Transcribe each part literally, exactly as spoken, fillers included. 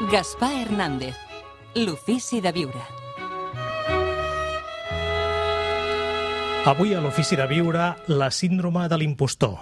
Gaspar Hernández, l'ofici de viure. Avui a l'ofici de viure, la síndrome de l'impostor.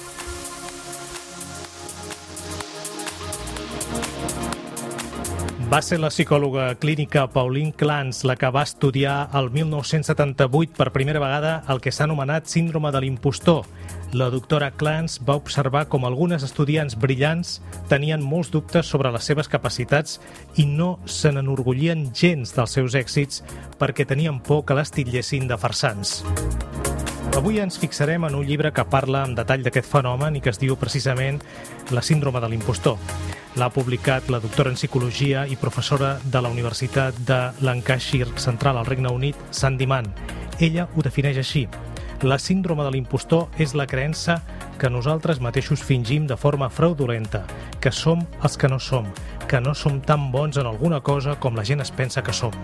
Va ser la psicòloga clínica Pauline Clance la que va estudiar el mil nou-cents setanta-vuit per primera vegada el que s'ha anomenat síndrome de l'impostor. La doctora Clance va observar com algunes estudiants brillants tenien molts dubtes sobre les seves capacitats i no se n'enorgullien gens dels seus èxits perquè tenien por que les titllessin de farsants. Avui ens fixarem en un llibre que parla en detall d'aquest fenomen i que es diu precisament La síndrome de l'impostor. L'ha publicat la doctora en psicologia i professora de la Universitat de Lancashire Central al Regne Unit, Sandi Mann. Ella ho defineix així. La síndrome de l'impostor és la creença que nosaltres mateixos fingim de forma fraudulenta, que som els que no som, que no som tan bons en alguna cosa com la gent es pensa que som.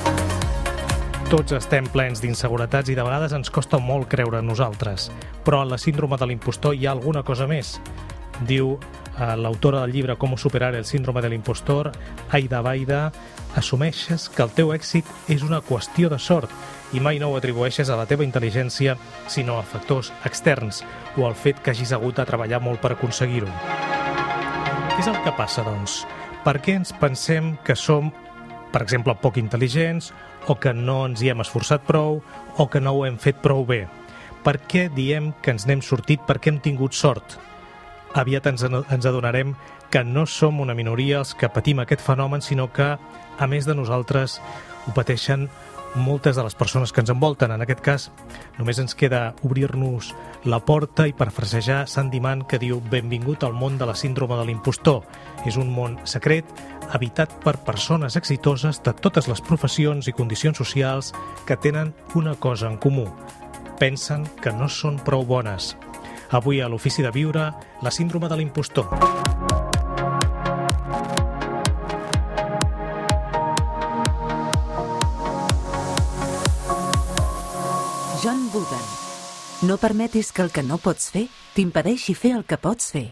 Tots estem plens d'inseguretats i de vegades ens costa molt creure en nosaltres. Però en la síndrome de l'impostor hi ha alguna cosa més. Diu eh, l'autora del llibre Com superar el síndrome de l'impostor, Aida Baida, assumeixes que el teu èxit és una qüestió de sort i mai no ho atribueixes a la teva intel·ligència, sinó a factors externs o al fet que hagis hagut de treballar molt per aconseguir-ho. Què és el que passa, doncs? Per què ens pensem que som, per exemple, poc intel·ligents, o que no ens hi hem esforçat prou, o que no ho hem fet prou bé? Per què diem que ens n'hem sortit perquè hem tingut sort? Aviat ens, ens adonarem que no som una minoria els que patim aquest fenomen, sinó que, a més de nosaltres, ho pateixen moltes de les persones que ens envolten. En aquest cas, només ens queda obrir-nos la porta i parafrasejar Sandi Mann, que diu «Benvingut al món de la síndrome de l'impostor». És un món secret, habitat per persones exitoses de totes les professions i condicions socials que tenen una cosa en comú. Pensen que no són prou bones. Avui a l'Ofici de Viure, la síndrome de l'impostor. John Wooden. No permetis que el que no pots fer t'impedeixi fer el que pots fer.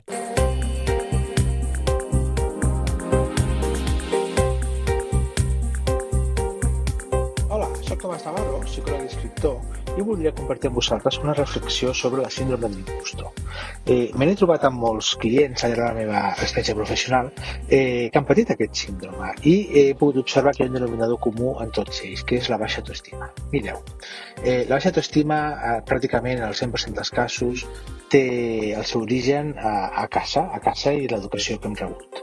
Hola, soc Tomàs Navarro, psicòleg i escriptor, i voldria compartir amb vosaltres una reflexió sobre la síndrome de l'impostor. Eh, me n'he trobat amb molts clients al llarg de la meva experiència professional eh, que han patit aquest síndrome i he pogut observar que hi ha un denominador comú en tots ells, que és la baixa autoestima. Mireu, eh, la baixa autoestima eh, pràcticament en el cent per cent dels casos té el seu origen a, a casa, a casa i l'educació que hem rebut.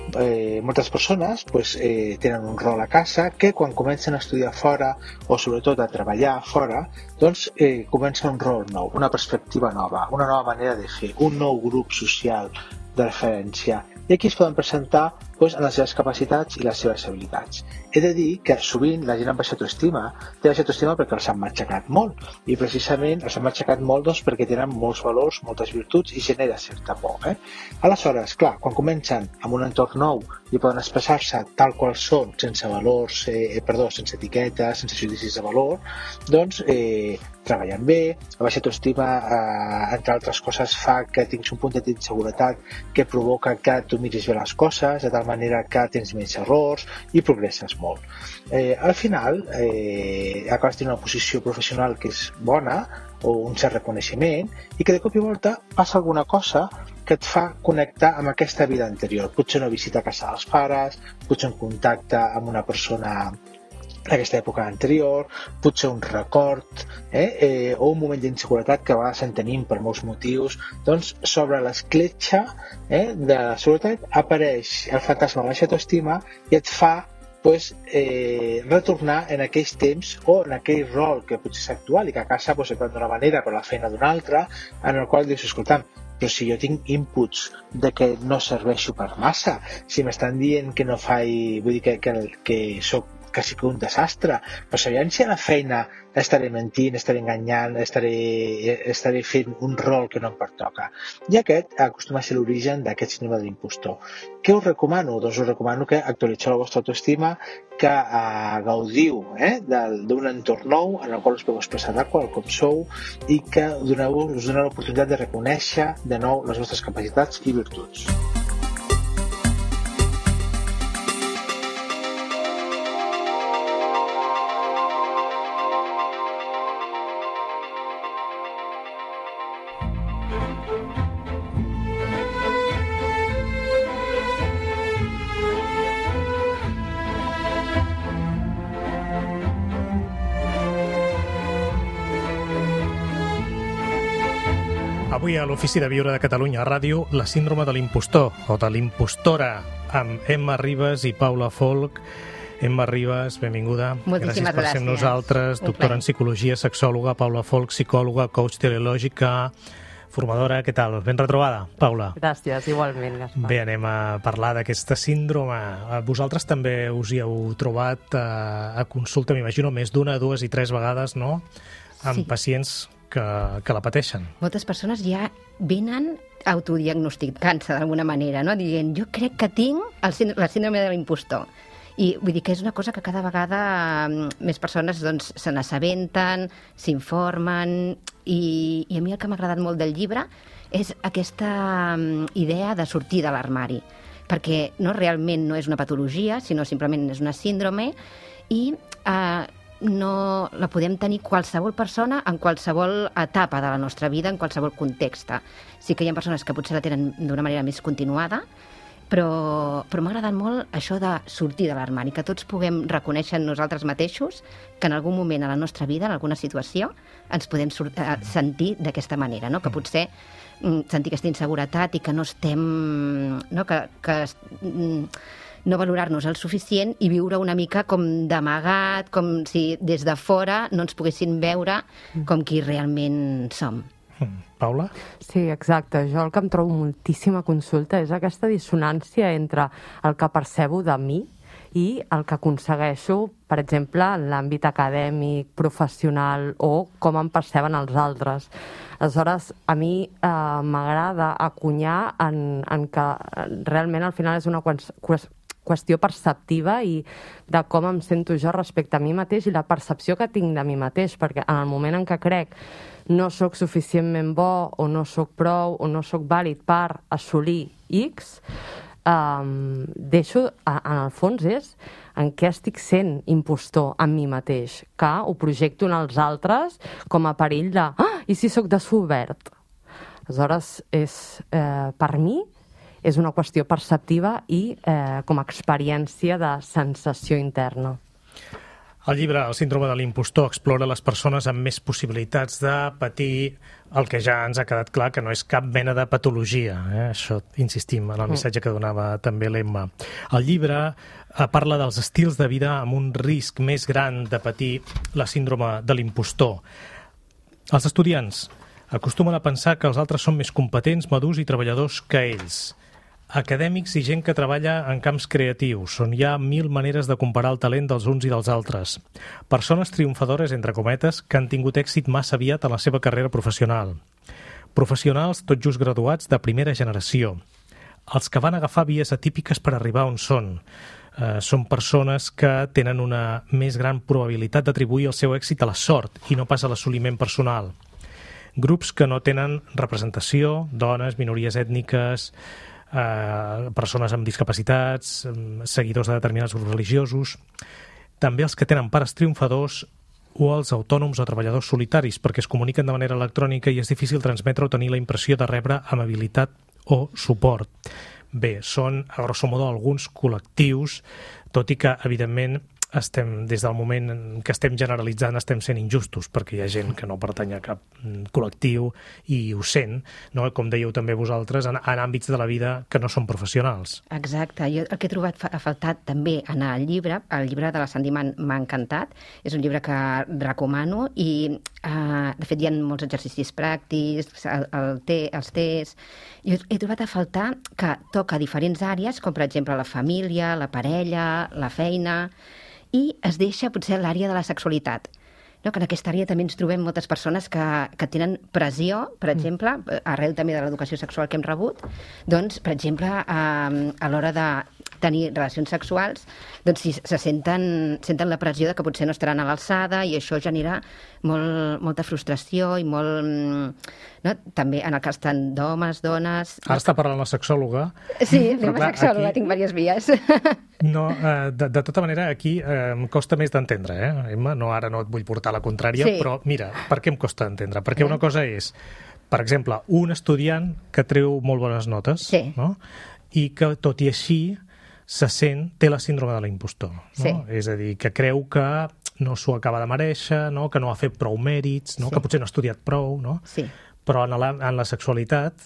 Eh, moltes persones pues, eh, tenen un rol a casa que quan comencen a estudiar fora o sobretot a treballar fora, doncs eh, comença un rol nou, una perspectiva nova, una nova manera de fer, un nou grup social de referència. I aquí es poden presentar doncs, en les seves capacitats i les seves habilitats. He de dir que sovint la gent amb baixa autoestima té baixa autoestima perquè els han matxacat molt i precisament els han matxacat molt doncs, perquè tenen molts valors, moltes virtuts i genera certa por. Eh? Aleshores, clar, quan comencen amb un entorn nou i poden expressar-se tal qual són, sense valors, eh, perdó, sense etiquetes, sense judicis de valor, doncs eh, treballen bé, la baixa autoestima, eh, entre altres coses, fa que tinguis un punt d'inseguretat que provoca que tu miris bé les coses, de tal manera que tens menys errors i progresses molt. Eh, al final, eh, acabes tenint una posició professional que és bona o un cert reconeixement i que de cop i volta passa alguna cosa que et fa connectar amb aquesta vida anterior. Potser una visita a casa dels pares, potser un contacte amb una persona d'aquesta època anterior, potser un record eh, eh, o un moment d'inseguretat que a vegades en tenim per molts motius. Doncs sobre l'escletxa eh, de la seguretat apareix el fantasma de la baixa autoestima i et fa pues, eh, retornar en aquells temps o en aquell rol que potser és actual i que a casa pues, es pren d'una manera però la feina d'una altra, en el qual dius, escolta'm, però si jo tinc inputs de que no serveixo per massa, si m'estan dient que no faig, vull dir que, que, que soc quasi que un desastre, però sabien si a la feina estaré mentint, estaré enganyant, estaré, estaré fent un rol que no em pertoca. I aquest acostuma a ser l'origen d'aquest síndrome de l'impostor. Què us recomano? Doncs us recomano que actualitzeu la vostra autoestima, que eh, gaudiu eh, d'un entorn nou en el qual us podeu expressar tal qual com sou i que doneu, us doneu l'oportunitat de reconèixer de nou les vostres capacitats i virtuts. Avui a l'Ofici de Viure de Catalunya Ràdio, la síndrome de l'impostor o de l'impostora, amb Emma Ribas i Paula Folch. Emma Ribas, benvinguda. Moltíssimes gràcies. per ser amb nosaltres. Doctora en Psicologia, sexòloga. Paula Folch, psicòloga, coach teleològica, formadora. Què tal? Ben retrobada, Paula. Gràcies, igualment, Gaspar. Bé, anem a parlar d'aquesta síndrome. Vosaltres també us hi heu trobat a, a consulta, m'imagino, més d'una, dues i tres vegades, no?, amb sí. pacients que, que la pateixen. Moltes persones ja venen autodiagnosticant-se d'alguna manera, no?, dient, jo crec que tinc el sínd- la síndrome de l'impostor. I vull dir que és una cosa que cada vegada més persones doncs, se n'assabenten, s'informen, i, i a mi el que m'ha agradat molt del llibre és aquesta idea de sortir de l'armari, perquè no realment no és una patologia, sinó simplement és una síndrome, i eh, no la podem tenir qualsevol persona en qualsevol etapa de la nostra vida, en qualsevol context. Sí que hi ha persones que potser la tenen d'una manera més continuada, però, però m'ha agradat molt això de sortir de l'armari, que tots puguem reconèixer en nosaltres mateixos que en algun moment a la nostra vida, en alguna situació, ens podem sur- eh, sentir d'aquesta manera, no? Que potser mm, sentir aquesta inseguretat i que no estem... No? Que, que mm, no valorar-nos el suficient i viure una mica com d'amagat, com si des de fora no ens poguessin veure com qui realment som. Paula? Sí, exacte. Jo el que em trobo moltíssima consulta és aquesta dissonància entre el que percebo de mi i el que aconsegueixo, per exemple, en l'àmbit acadèmic, professional, o com em perceben els altres. Aleshores, a mi eh, m'agrada acunyar en, en que realment al final és una qüestió perceptiva i de com em sento jo respecte a mi mateix i la percepció que tinc de mi mateix, perquè en el moment en què crec no sóc suficientment bo o no sóc prou o no sóc vàlid per assolir X, um, deixo, en el fons és en què estic sent impostor en mi mateix, que ho projecto en els altres com a perill de ah, i si sóc desobert? Aleshores, és, eh, per mi, és una qüestió perceptiva i eh, com a experiència de sensació interna. El llibre El síndrome de l'impostor explora les persones amb més possibilitats de patir el que ja ens ha quedat clar que no és cap mena de patologia. Eh? Això insistim en el missatge que donava també l'Emma. El llibre eh, parla dels estils de vida amb un risc més gran de patir la síndrome de l'impostor. Els estudiants acostumen a pensar que els altres són més competents, madurs i treballadors que ells. Acadèmics i gent que treballa en camps creatius, on hi ha mil maneres de comparar el talent dels uns i dels altres. Persones triomfadores, entre cometes, que han tingut èxit massa aviat en la seva carrera professional. Professionals tot just graduats de primera generació. Els que van agafar vies atípiques per arribar on són. Eh, són persones que tenen una més gran probabilitat d'atribuir el seu èxit a la sort i no pas a l'assoliment personal. Grups que no tenen representació, dones, minories ètniques, Uh, persones amb discapacitats, um, seguidors de determinats grups religiosos, també els que tenen pares triomfadors o els autònoms o treballadors solitaris, perquè es comuniquen de manera electrònica i és difícil transmetre o tenir la impressió de rebre amabilitat o suport. Bé, són, a grosso modo, alguns col·lectius, tot i que, evidentment, estem, des del moment que estem generalitzant, estem sent injustos, perquè hi ha gent que no pertany a cap col·lectiu i ho sent, no? Com dèieu també vosaltres, en, en àmbits de la vida que no són professionals. Exacte. Jo el que he trobat a faltar també en el llibre, el llibre de la Sandy m'ha encantat, és un llibre que recomano i, eh, de fet, hi ha molts exercicis pràctics, el, el te, els tests. Jo he trobat a faltar que toca diferents àrees, com per exemple la família, la parella, la feina, i es deixa potser l'àrea de la sexualitat. No? Que en aquesta àrea també ens trobem moltes persones que, que tenen pressió, per exemple, arrel també de l'educació sexual que hem rebut, doncs, per exemple, a, a l'hora de tenir relacions sexuals, doncs si se senten, senten la pressió de que potser no estaran a l'alçada i això genera molt, molta frustració i molt... No? També en el cas tant d'homes, dones... Ara està parlant la sexòloga. Sí, anem a sexòloga, aquí... tinc diverses vies. No, eh, de, de tota manera, aquí eh, em costa més d'entendre, eh, Emma? No, ara no et vull portar la contrària, sí. Però mira, per què em costa d'entendre? Perquè una cosa és, per exemple, un estudiant que treu molt bones notes, sí. No? I que, tot i així, se sent, té la síndrome de l'impostor. No? Sí. És a dir, que creu que no s'ho acaba de merèixer, no? Que no ha fet prou mèrits, no? Sí. Que potser no ha estudiat prou, no? Sí. Però en la, en la sexualitat,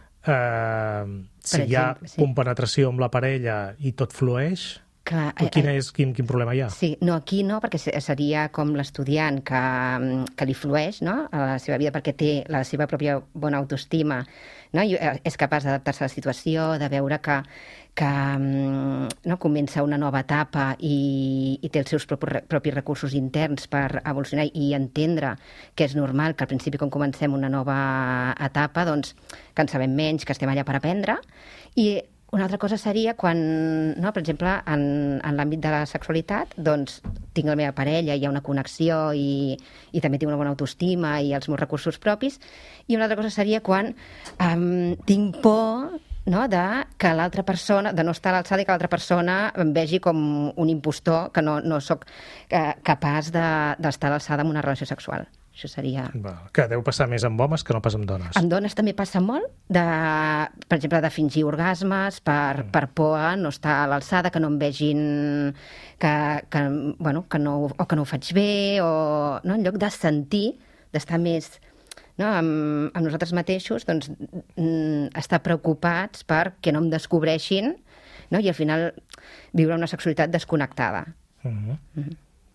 eh, si hi ha exemple, sí. compenetració amb la parella i tot flueix, Clar, eh, quin, és, quin, quin problema hi ha? Sí, no, aquí no, perquè seria com l'estudiant que, que li flueix, no?, a la seva vida perquè té la seva pròpia bona autoestima, no?, i és capaç d'adaptar-se a la situació, de veure que, que no, comença una nova etapa i, i té els seus propis, propis recursos interns per evolucionar i entendre que és normal que al principi, quan comencem una nova etapa, doncs que en sabem menys, que estem allà per aprendre. I una altra cosa seria quan, no, per exemple, en, en l'àmbit de la sexualitat, doncs tinc la meva parella, hi ha una connexió i, i també tinc una bona autoestima i els meus recursos propis. I una altra cosa seria quan um, tinc por, no, de que l'altra persona, de no estar a l'alçada i que l'altra persona em vegi com un impostor, que no, no sóc eh, capaç d'estar de, a l'alçada en una relació sexual. Això seria... Que deu passar més amb homes que no pas amb dones. Amb dones també passa molt, de, per exemple, de fingir orgasmes per, mm. per por a no estar a l'alçada, que no em vegin que, que, bueno, que no, o que no ho faig bé, o no, en lloc de sentir, d'estar més no, amb, amb nosaltres mateixos, doncs estar preocupats per que no em descobreixin, no, i al final viure una sexualitat desconnectada. Mm-hmm. Mm-hmm.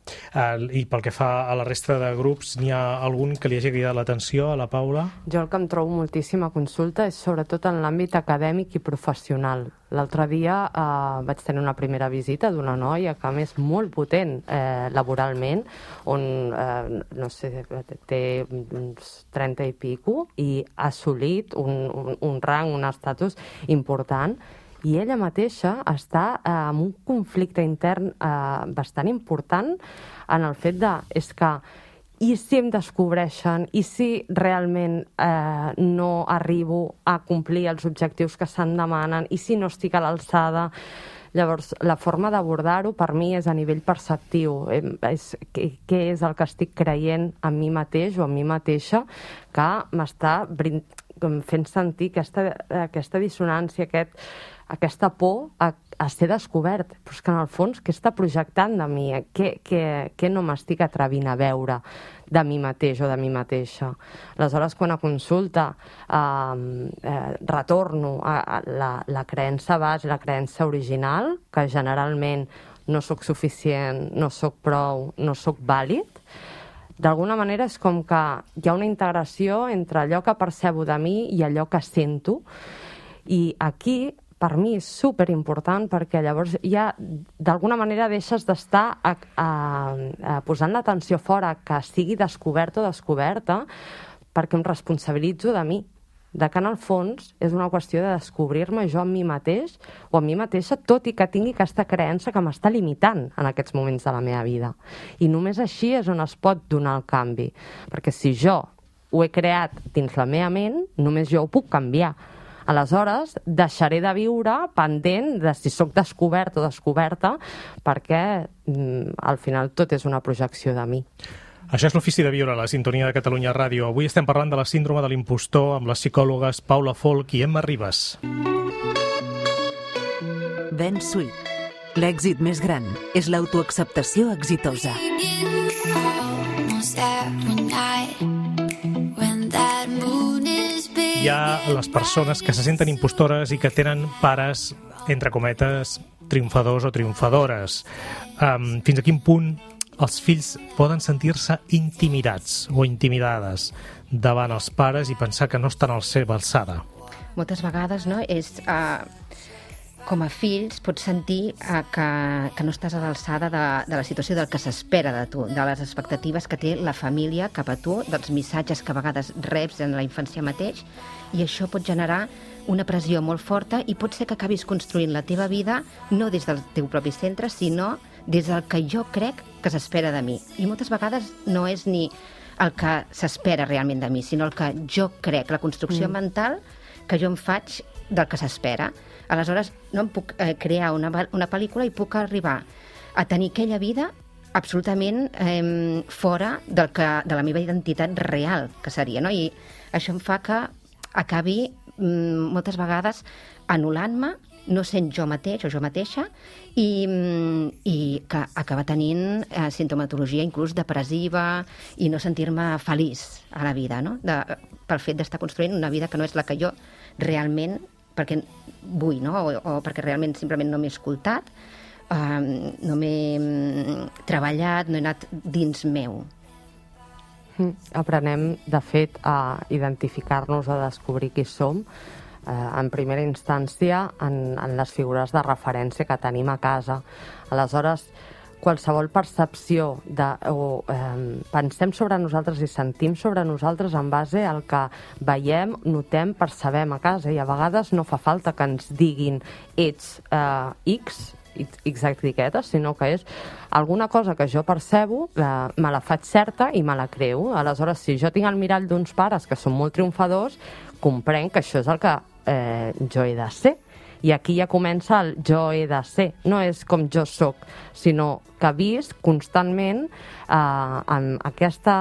Uh, I pel que fa a la resta de grups, n'hi ha algun que li hagi cridat l'atenció a la Paula? Jo el que em trobo moltíssima consulta és sobretot en l'àmbit acadèmic i professional. L'altre dia eh, vaig tenir una primera visita d'una noia que a més molt potent eh, laboralment, on eh, no sé, té uns trenta i pico i ha assolit un, un, un rang, un estatus important. I ella mateixa està eh, en un conflicte intern eh, bastant important en el fet de, és que, i si em descobreixen, i si realment eh, no arribo a complir els objectius que se'n demanen, i si no estic a l'alçada. Llavors, la forma d'abordar-ho per mi és a nivell perceptiu. Eh, és, què, què és el que estic creient en mi mateix o en mi mateixa que m'està fent sentir aquesta, aquesta dissonància, aquest, aquesta por a, a ser descobert. Però és que en el fons, què està projectant de mi? Què, què, què no m'estic atrevint a veure de mi mateix o de mi mateixa? Aleshores, quan a consulta eh, eh, retorno a, a la, la creença base, la creença original, que generalment no sóc suficient, no sóc prou, no sóc vàlid, d'alguna manera és com que hi ha una integració entre allò que percebo de mi i allò que sento. I aquí, per mi, és superimportant perquè llavors ja, d'alguna manera, deixes d'estar a, a, a posant l'atenció fora, que sigui descobert o descoberta, perquè em responsabilitzo de mi. De que en el fons és una qüestió de descobrir-me jo en mi mateix o en mi mateixa, tot i que tingui aquesta creença que m'està limitant en aquests moments de la meva vida. I només així és on es pot donar el canvi. Perquè si jo ho he creat dins la meva ment, només jo ho puc canviar. Aleshores, deixaré de viure pendent de si sóc descobert o descoberta, perquè mm, al final tot és una projecció de mi. Això és l'Ofici de Viure, a la sintonia de Catalunya Ràdio. Avui estem parlant de la síndrome de l'impostor amb les psicòlogues Paula Folch i Emma Ribas. Ben Sweet. L'èxit més gran és l'autoacceptació exitosa. Hi ha les persones que se senten impostores i que tenen pares, entre cometes, triomfadors o triomfadores. Um, fins a quin punt els fills poden sentir-se intimidats o intimidades davant els pares i pensar que no estan a la seva alçada? Moltes vegades, no, és... Uh, com a fills pots sentir uh, que, que no estàs a l'alçada de, de la situació del que s'espera de tu, de les expectatives que té la família cap a tu, dels missatges que a vegades reps en la infància mateix, i això pot generar una pressió molt forta i pot ser que acabis construint la teva vida no des del teu propi centre, sinó des del que jo crec que s'espera de mi. I moltes vegades no és ni el que s'espera realment de mi, sinó el que jo crec, la construcció mm. mental que jo em faig del que s'espera. Aleshores, no em puc eh, crear una, una pel·lícula i puc arribar a tenir aquella vida absolutament eh, fora del que, de la meva identitat real, que seria, no? I això em fa que acabi mm, moltes vegades anul·lant-me no sent jo mateix o jo mateixa, i, i que acaba tenint eh, sintomatologia inclús depressiva i no sentir-me feliç a la vida, no? De, pel fet d'estar construint una vida que no és la que jo realment, perquè vull, no? O, o perquè realment simplement no m'he escoltat, eh, no m'he treballat, no he anat dins meu. Aprenem, de fet, a identificar-nos, a descobrir qui som, eh, en primera instància en, en les figures de referència que tenim a casa. Aleshores, qualsevol percepció de, o eh, pensem sobre nosaltres i sentim sobre nosaltres en base al que veiem, notem, percebem a casa, i a vegades no fa falta que ens diguin ets eh, X, X etiquetes, sinó que és alguna cosa que jo percebo, la, me la faig certa i me la creu. Aleshores, si jo tinc el mirall d'uns pares que són molt triomfadors, comprenc que això és el que eh, jo he de ser. I aquí ja comença el jo he de ser. No és com jo sóc, sinó que visc constantment eh, en aquesta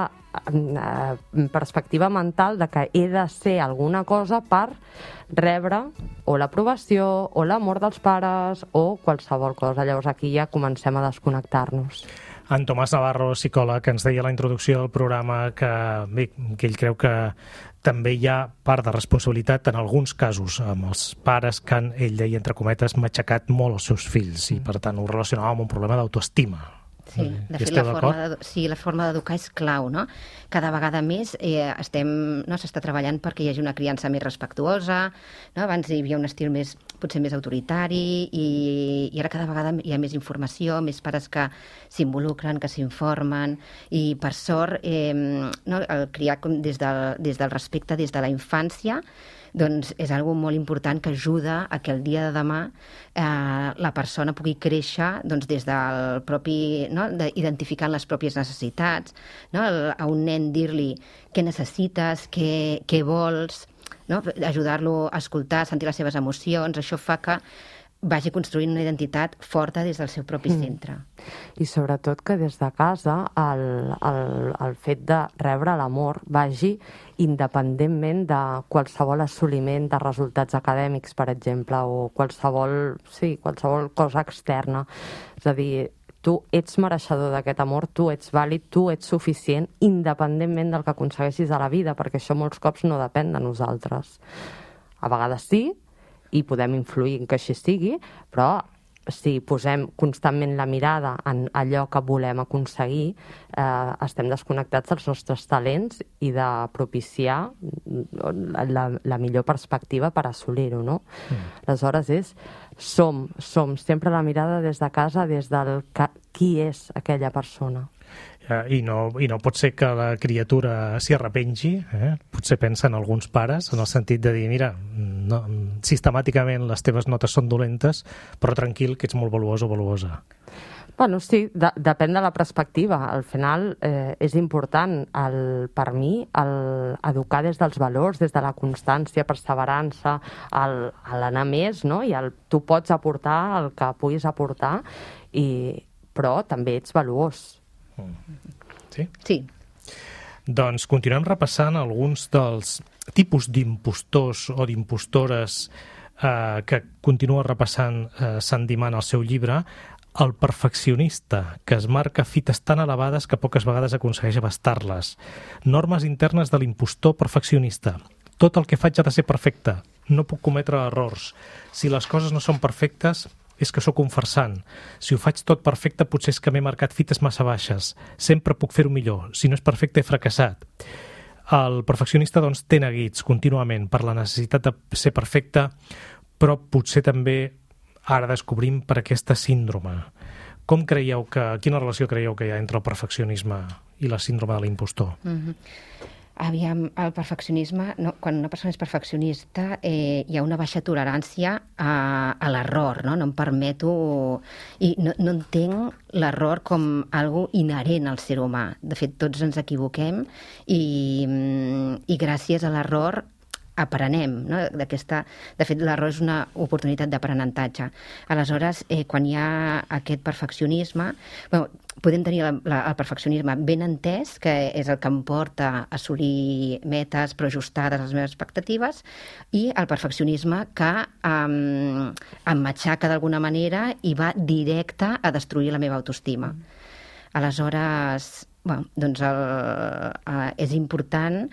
eh, perspectiva mental de que he de ser alguna cosa per rebre o l'aprovació o l'amor dels pares o qualsevol cosa. Llavors aquí ja comencem a desconnectar-nos. En Tomàs Navarro, psicòleg, que ens deia a la introducció del programa que, bé, que ell creu que també hi ha part de responsabilitat en alguns casos amb els pares que han, ell deia, entre cometes, matxacat molt els seus fills i, per tant, ho relacionava amb un problema d'autoestima. Sí, de fet, la forma, de, sí, la forma d'educar és clau, no? Cada vegada més eh, estem, no, s'està treballant perquè hi hagi una criança més respectuosa, no? Abans hi havia un estil més, potser més autoritari, i, i ara cada vegada hi ha més informació, més pares que s'involucren, que s'informen, i per sort, eh, no, el criar des del, des del respecte, des de la infància, doncs és algo molt important que ajuda a que el dia de demà eh, la persona pugui créixer doncs, des del propi, no? Identificant les pròpies necessitats, no? El, a un nen dir-li què necessites, què, què vols, no? Ajudar-lo a escoltar, a sentir les seves emocions, això fa que vagi construint una identitat forta des del seu propi centre. Mm. I sobretot que des de casa el, el, el fet de rebre l'amor vagi independentment de qualsevol assoliment de resultats acadèmics, per exemple, o qualsevol, sí, qualsevol cosa externa. És a dir, tu ets mereixedor d'aquest amor, tu ets vàlid, tu ets suficient, independentment del que aconsegueixis a la vida, perquè això molts cops no depèn de nosaltres. A vegades sí, i podem influir en que així sigui, però si posem constantment la mirada en allò que volem aconseguir, eh, estem desconnectats dels nostres talents i de propiciar la, la millor perspectiva per assolir-ho, no? Mm. Aleshores és, som, som sempre la mirada des de casa, des del que, qui és aquella persona. I no, i no pot ser que la criatura s'hi arrepengi, eh? Potser pensen alguns pares en el sentit de dir, mira, no, sistemàticament les teves notes són dolentes, però tranquil, que ets molt valuós o valuosa. Bueno, sí, de, depèn de la perspectiva. Al final eh, és important, el, per mi, el, educar des dels valors, des de la constància, perseverança, el, l'anar més, no? I el, tu pots aportar el que puguis aportar, i, però també ets valuós. Sí? Sí. Doncs continuem repassant alguns dels tipus d'impostors o d'impostores eh, que continua repassant eh, Sandy Mann al seu llibre. El perfeccionista, que es marca fites tan elevades que poques vegades aconsegueix abastar-les. Normes internes de l'impostor perfeccionista. Tot el que faig ha de ser perfecte. No puc cometre errors. Si les coses no són perfectes, és que sóc un farsant. Si ho faig tot perfecte, potser és que m'he marcat fites massa baixes. Sempre puc fer-ho millor. Si no és perfecte, he fracassat. El perfeccionista, doncs, té neguits contínuament per la necessitat de ser perfecte, però potser també ara descobrim per aquesta síndrome. Com creieu que, quina relació creieu que hi ha entre el perfeccionisme i la síndrome de l'impostor? Mm-hmm. Aviam, el perfeccionisme, no, quan una persona és perfeccionista eh, hi ha una baixa tolerància a, a l'error, no? No em permeto... I no, no entenc l'error com algo inherent al ser humà. De fet, tots ens equivoquem i, i gràcies a l'error aprenem, no? D'aquesta... De fet, l'error és una oportunitat d'aprenentatge. Aleshores, eh, quan hi ha aquest perfeccionisme... Bueno, podem tenir la, la, el perfeccionisme ben entès, que és el que em porta a assolir metes però ajustades a les meves expectatives, i el perfeccionisme que um, em matxaca d'alguna manera i va directe a destruir la meva autoestima. Aleshores, bueno, doncs el, uh, és important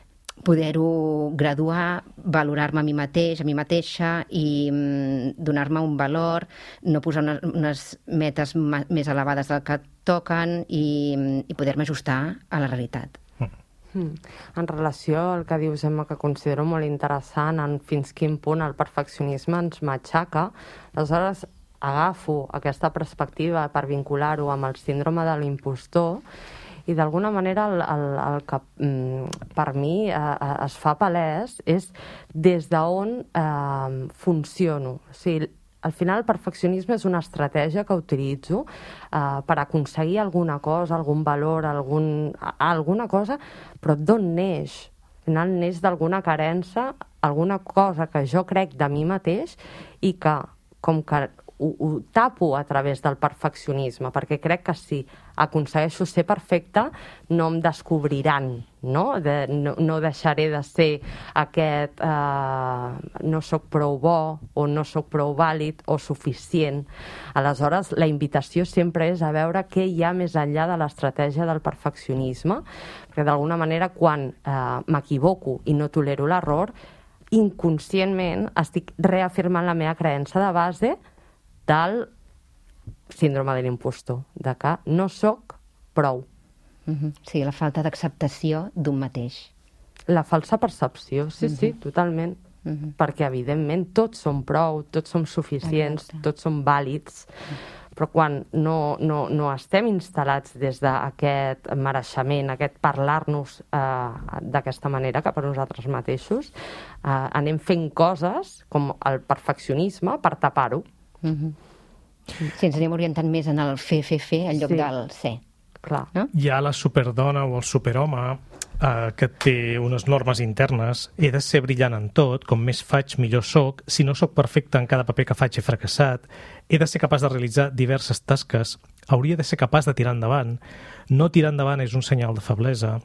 poder-ho graduar, valorar-me a mi mateix, a mi mateixa i mm, donar-me un valor, no posar unes, unes metes ma- més elevades del que toquen i, i poder-me ajustar a la realitat. Mm. En relació al que dius, Emma, que considero molt interessant en fins quin punt el perfeccionisme ens matxaca, aleshores agafo aquesta perspectiva per vincular-ho amb el síndrome de l'impostor i d'alguna manera el, el, el que mm, per mi eh, es fa palès és des d'on eh, funciono. O sigui, al final el perfeccionisme és una estratègia que utilitzo eh, per aconseguir alguna cosa, algun valor, algun, alguna cosa, però d'on neix? Al final neix d'alguna carença, alguna cosa que jo crec de mi mateix i que, com que ho, ho tapo a través del perfeccionisme, perquè crec que si aconsegueixo ser perfecta no em descobriran, no? De, no, no deixaré de ser aquest eh, no sóc prou bo o no sóc prou vàlid o suficient. Aleshores, la invitació sempre és a veure què hi ha més enllà de l'estratègia del perfeccionisme, perquè d'alguna manera quan eh, m'equivoco i no tolero l'error, inconscientment estic reafirmant la meva creença de base del síndrome de l'impostor, de que no sóc prou. Uh-huh. Sí, la falta d'acceptació d'un mateix. La falsa percepció, sí, uh-huh. sí, totalment. Uh-huh. Perquè, evidentment, tots som prou, tots som suficients, Exacte. Tots som vàlids, uh-huh. però quan no, no, no estem instal·lats des d'aquest mereixement, aquest parlar-nos eh, d'aquesta manera cap a nosaltres mateixos, eh, anem fent coses com el perfeccionisme per tapar-ho. Uh-huh. Sí, ens anem orientant més en el fer, fer, fer, en lloc Sí. del ser. Clar. No? Hi ha la superdona o el superhome eh, que té unes normes internes. He de ser brillant en tot, com més faig millor soc. Si no sóc perfecte en cada paper que faig he fracassat. He de ser capaç de realitzar diverses tasques. Hauria de ser capaç de tirar endavant. No tirar endavant és un senyal de feblesa.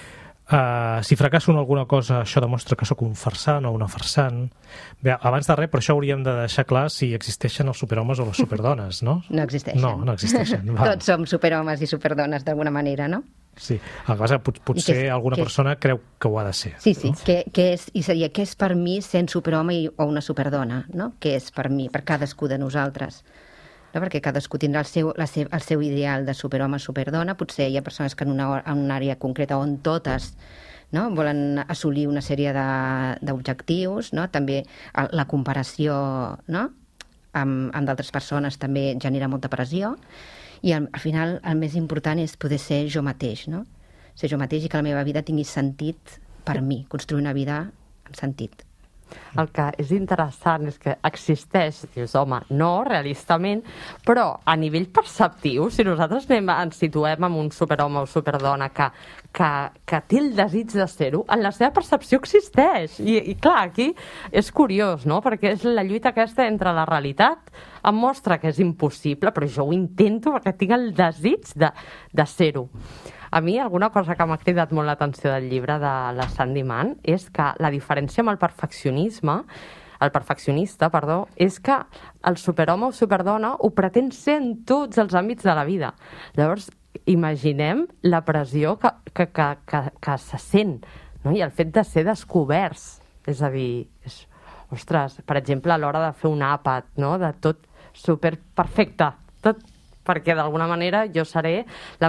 Uh, si fracasso en alguna cosa, això demostra que sóc un farsant o una farsant. Bé, abans de res, per això hauríem de deixar clar si existeixen els superhomes o les superdones, no? No existeixen. No, no existeixen. Va. Tots som superhomes i superdones d'alguna manera, no? Sí, el que passa, pot, potser que és- alguna que és- persona creu que ho ha de ser. Sí, sí, què, què és, i seria què és per mi ser un superhome i, o una superdona, no? Què és per mi, per cadascú de nosaltres? No? Perquè cadascú tindrà el seu, la seu, el seu ideal de superhome o superdona. Potser hi ha persones que en una, hor- en una àrea concreta on totes, no? Volen assolir una sèrie de- d'objectius, no? També el- la comparació, no? amb, amb d'altres persones també genera molta pressió, i al, al final el més important és poder ser jo mateix, no? Ser jo mateix i que la meva vida tingui sentit per mi, construir una vida amb sentit. El que és interessant és que existeix, dius, home, no, realistament, però a nivell perceptiu, si nosaltres anem, ens situem amb un superhome o superdona que, que, que té el desig de ser-ho, en la seva percepció existeix. I, i clar, aquí és curiós, no?, perquè és la lluita aquesta entre la realitat, em mostra que és impossible, però jo ho intento perquè tinc el desig de, de ser-ho. A mi, alguna cosa que m'ha cridat molt l'atenció del llibre de la Sandi Mann és que la diferència amb el perfeccionisme, el perfeccionista, perdó, és que el superhome o superdona ho pretén ser en tots els àmbits de la vida. Llavors, imaginem la pressió que, que, que, que, que se sent, no? I el fet de ser descoberts. És a dir, és, ostres, per exemple, a l'hora de fer un àpat, no?, de tot superperfecte, tot perquè d'alguna manera jo seré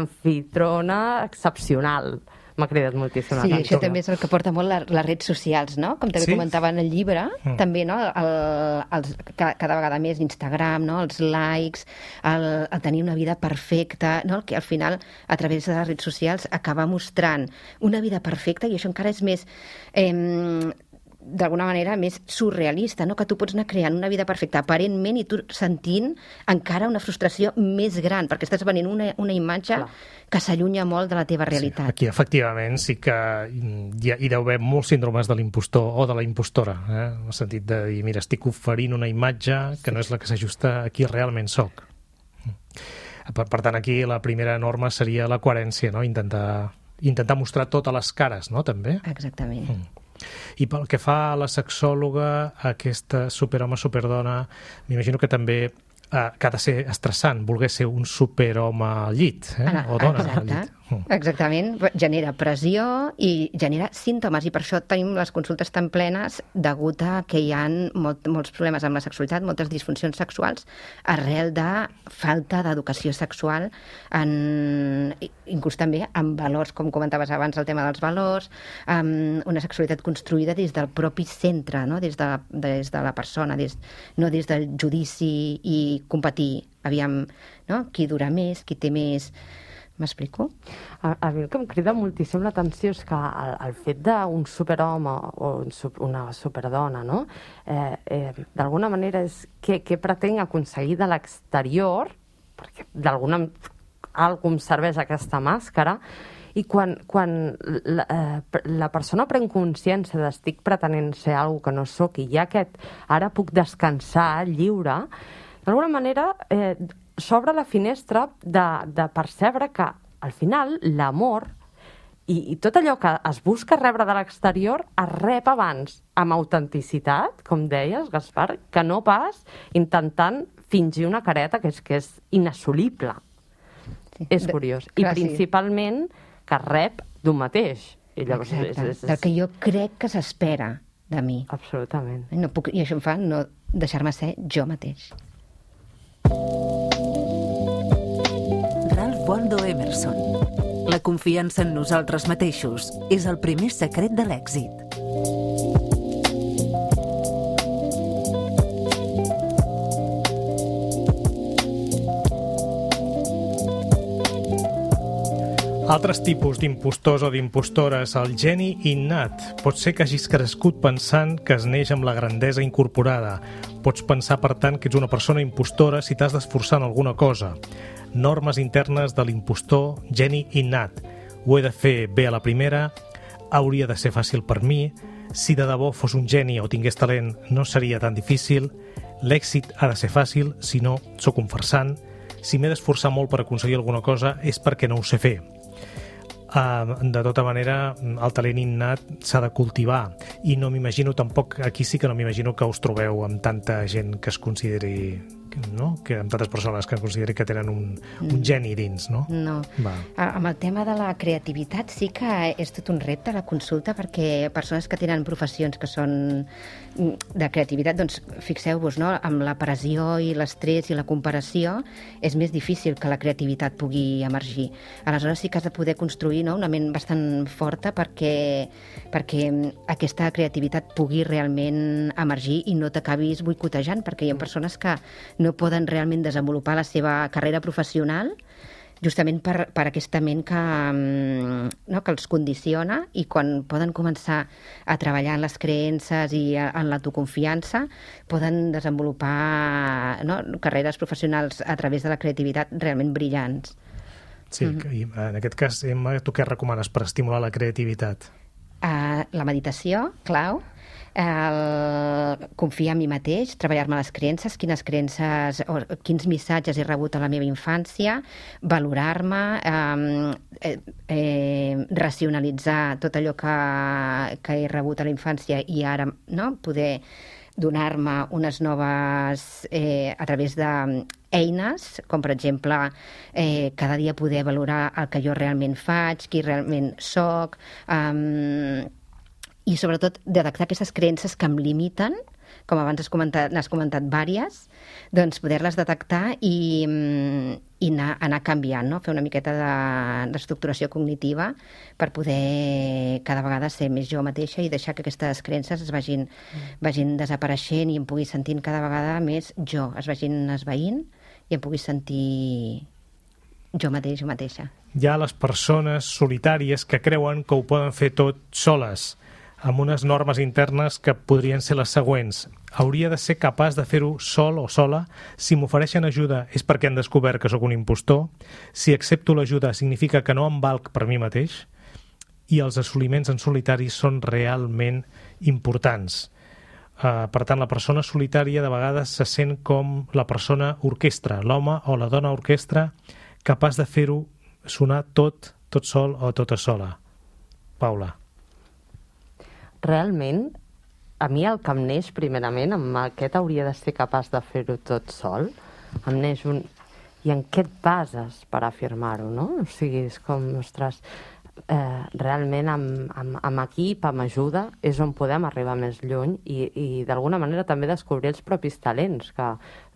l'amfitrona excepcional. M'ha cridat moltíssim. Sí, la això atenció. també és el que porta molt les, les redes socials, no? Com també Sí? comentava en el llibre, Mm. també, no? El, els, cada, cada vegada més Instagram, no? Els likes, el, el tenir una vida perfecta, no? El que al final, a través de les redes socials, acaba mostrant una vida perfecta, i això encara és més... Eh, d'alguna manera més surrealista, no? Que tu pots anar creant una vida perfecta aparentment i tu sentint encara una frustració més gran, perquè estàs venint una, una imatge Clar. que s'allunya molt de la teva realitat. Sí, aquí, efectivament, sí que hi, hi deu haver molts síndromes de l'impostor o de la impostora, eh? en el sentit de dir, mira, estic oferint una imatge que no és la que s'ajusta a qui realment soc. Per, per tant, aquí la primera norma seria la coherència, no? Intentar, intentar mostrar totes les cares, no?, també. Exactament. Mm. I pel que fa a la sexòloga, aquesta superhome, superdona, m'imagino que també eh, que ha de ser estressant, voler ser un superhome al llit, eh? Ah, o dona exacte, al llit. Mm. Exactament, genera pressió i genera símptomes, i per això tenim les consultes tan plenes degut a que hi ha molt, molts problemes amb la sexualitat, moltes disfuncions sexuals, arrel de falta d'educació sexual, en, inclús també amb valors, com comentaves abans, el tema dels valors, amb una sexualitat construïda des del propi centre, no? des, de, des de la persona, des, no des del judici i competir, aviam, no? Qui dura més, qui té més... M'explico? A, a mi el que em crida moltíssim l'atenció és que el, el fet d'un superhome o un, una superdona, no? Eh, eh, d'alguna manera és què, què pretén aconseguir de l'exterior, perquè d'alguna algú em serveix aquesta màscara, i quan, quan la, eh, la persona pren consciència d'estic pretenent ser alguna que no sóc i ja aquest ara puc descansar lliure, d'alguna manera eh, s'obre la finestra de, de percebre que, al final, l'amor i, i tot allò que es busca rebre de l'exterior es rep abans amb autenticitat, com deies, Gaspar, que no pas intentant fingir una careta que és, que és inassolible. Sí. És curiós. De, clar, I principalment sí. que rep d'un mateix. I llavors és, és, és... Del que jo crec que s'espera de mi. Absolutament. No puc, I això em fa no deixar-me ser jo mateix. Ralph Waldo Emerson. La confiança en nosaltres mateixos és el primer secret de l'èxit. Altres tipus d'impostors o d'impostores. El geni innat. Pot ser que hagis crescut pensant que es neix amb la grandesa incorporada. Pots pensar, per tant, que ets una persona impostora si t'has d'esforçar en alguna cosa. Normes internes de l'impostor, geni innat. Ho he de fer bé a la primera, hauria de ser fàcil per mi, si de debò fos un geni o tingués talent no seria tan difícil, l'èxit ha de ser fàcil, si no, sóc un farsant, si m'he d'esforçar molt per aconseguir alguna cosa és perquè no ho sé fer. Uh, de tota manera, el talent innat s'ha de cultivar i no m'imagino tampoc, aquí sí que no m'imagino que us trobeu amb tanta gent que es consideri, no? Que amb tantes persones que es consideri que tenen un, un geni dins, no? No. Va. Amb el tema de la creativitat sí que és tot un repte la consulta, perquè persones que tenen professions que són de creativitat, doncs fixeu-vos, no? Amb la pressió i l'estrès i la comparació és més difícil que la creativitat pugui emergir. Aleshores sí que has de poder construir, no? Una ment bastant forta perquè, perquè aquesta creativitat pugui realment emergir i no t'acabis boicotejant, perquè hi ha persones que no poden realment desenvolupar la seva carrera professional justament per, per aquesta ment que, no, que els condiciona, i quan poden començar a treballar en les creences i en l'autoconfiança poden desenvolupar, no, carreres professionals a través de la creativitat realment brillants. Sí, mm-hmm. I en aquest cas, Emma, tu què recomanes per estimular la creativitat? Uh, la meditació, clau, el confiar en mi mateix, treballar-me les creences, quines creences o quins missatges he rebut a la meva infància, valorar-me, eh, eh, racionalitzar tot allò que, que he rebut a la infància i ara, no, poder donar-me unes noves, eh, a través d'eines, com per exemple eh, cada dia poder valorar el que jo realment faig, qui realment soc, eh, i sobretot detectar aquestes creences que em limiten, com abans has comentat, n'has comentat vàries, doncs poder-les detectar i, i anar, anar canviant, no? Fer una miqueta d'estructuració cognitiva per poder cada vegada ser més jo mateixa i deixar que aquestes creences es vagin, mm. vagin desapareixent i em pugui sentir cada vegada més jo, es vagin esvaint i em pugui sentir jo mateix, jo mateixa. Hi ha les persones solitàries que creuen que ho poden fer tot soles. amb unes normes internes que podrien ser les següents. Hauria de ser capaç de fer-ho sol o sola. Si m'ofereixen ajuda és perquè han descobert que sóc un impostor. Si accepto l'ajuda significa que no em valc per mi mateix. I els assoliments en solitari són realment importants. Uh, per tant, la persona solitària de vegades se sent com la persona orquestra, l'home o la dona orquestra capaç de fer-ho sonar tot, tot sol o tota sola. Paula. Realment, a mi el que em neix primerament, amb aquest hauria de ser capaç de fer-ho tot sol, em neix un... I en què et bases per afirmar-ho, no? O sigui, és com, ostres, eh, realment amb, amb, amb equip, amb ajuda, és on podem arribar més lluny i, i d'alguna manera també descobrir els propis talents, que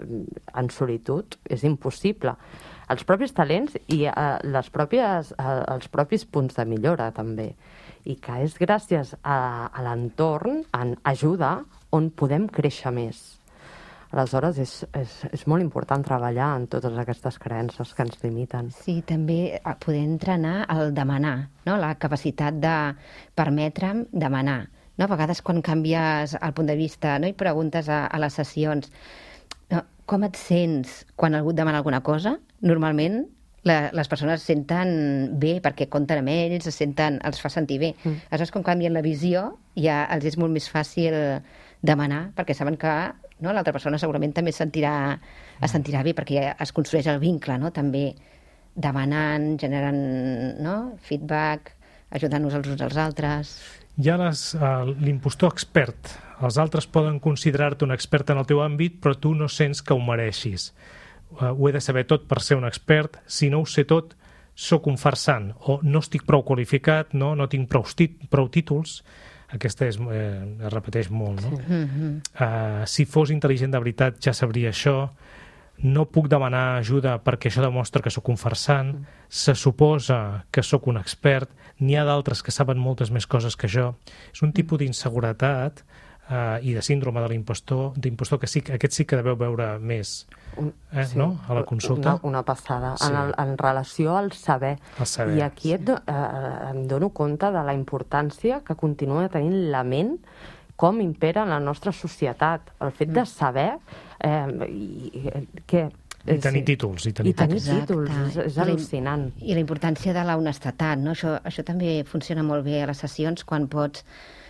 en solitud és impossible. Els propis talents i eh, les pròpies, eh, els propis punts de millora, també. I que és gràcies a, a l'entorn, en ajuda, on podem créixer més. Aleshores, és, és, és molt important treballar en totes aquestes creences que ens limiten. Sí, també poder entrenar el demanar, no? La capacitat de permetre'm demanar. No? A vegades quan canvies el punt de vista, no? I preguntes a, a les sessions no? Com et sents quan algú et demana alguna cosa, normalment La, les persones es senten bé perquè compten amb ells, es senten, els fa sentir bé. Mm. Aleshores, com canvien la visió, ja els és molt més fàcil demanar, perquè saben que no, l'altra persona segurament també es sentirà, es sentirà bé, perquè ja es construeix el vincle, no? També demanant, generant no? feedback, ajudant-nos els uns als altres. Hi ha les, uh, l'impostor expert. Els altres poden considerar-te un expert en el teu àmbit, però tu no sents que ho mereixis. Uh, ho he de saber tot per ser un expert. Si no ho sé tot, sóc un farsant. O no estic prou qualificat, no, no tinc prou, tit prou títols. Aquesta és, eh, es repeteix molt, no? Sí. Mm-hmm. uh, si fos intel·ligent de veritat ja sabria això. No puc demanar ajuda perquè això demostra que sóc un farsant. Mm. Se suposa que sóc un expert. N'hi ha d'altres que saben moltes més coses que jo. És un tipus d'inseguretat uh, i de síndrome de l'impostor, d'impostor que sí, aquest sí que deveu veure més eh, sí, no? A la consulta. Una, una passada. Sí. En, el, en relació al saber. El saber. I aquí et do, eh, em dono compte de la importància que continua tenint la ment com impera en la nostra societat. El fet de saber eh, i, i, què... I tenir títols. I tenir, I tenir títols. títols, és, és al·lucinant. I la importància de la honestedat, no? Això, això també funciona molt bé a les sessions quan pots,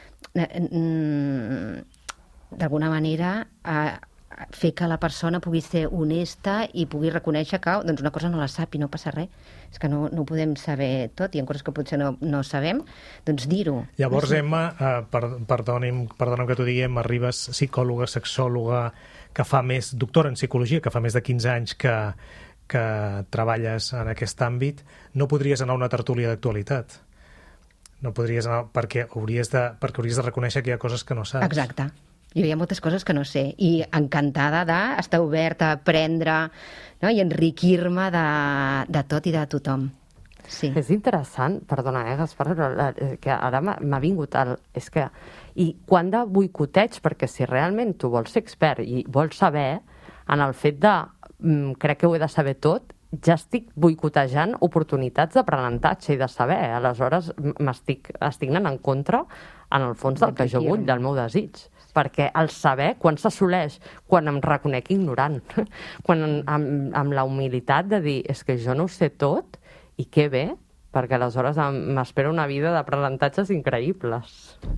d'alguna manera, fer que la persona pugui ser honesta i pugui reconèixer que doncs, una cosa no la sap i no passa res. És que no, no ho podem saber tot i en coses que potser no, no sabem, doncs dir-ho. Llavors, Emma, eh, per, perdoni'm, perdona'm que t'ho digui, Emma Ribas, psicòloga, sexòloga, que fa més, doctora en psicologia, que fa més de quinze anys que, que treballes en aquest àmbit, no podries anar a una tertúlia d'actualitat. No podries anar perquè hauries de, perquè hauries de reconèixer que hi ha coses que no saps. Exacte. Jo hi ha moltes coses que no sé i encantada d'estar oberta a aprendre, no? I enriquir-me de, de tot i de tothom. Sí. És interessant, perdona, eh, Gaspar, però la, que ara m'ha vingut el... És que, i quan de boicoteig, perquè si realment tu vols ser expert i vols saber, en el fet de mm, crec que ho he de saber tot, ja estic boicotejant oportunitats d'aprenentatge i de saber. Aleshores, m'estic estic anant en contra, en el fons, del que jo vull, del meu desig. Perquè el saber, quan s'assoleix, quan em reconec ignorant, quan amb, amb la humilitat de dir és que jo no ho sé tot, i que bé, perquè aleshores m'espera una vida d'aprenentatges increïbles.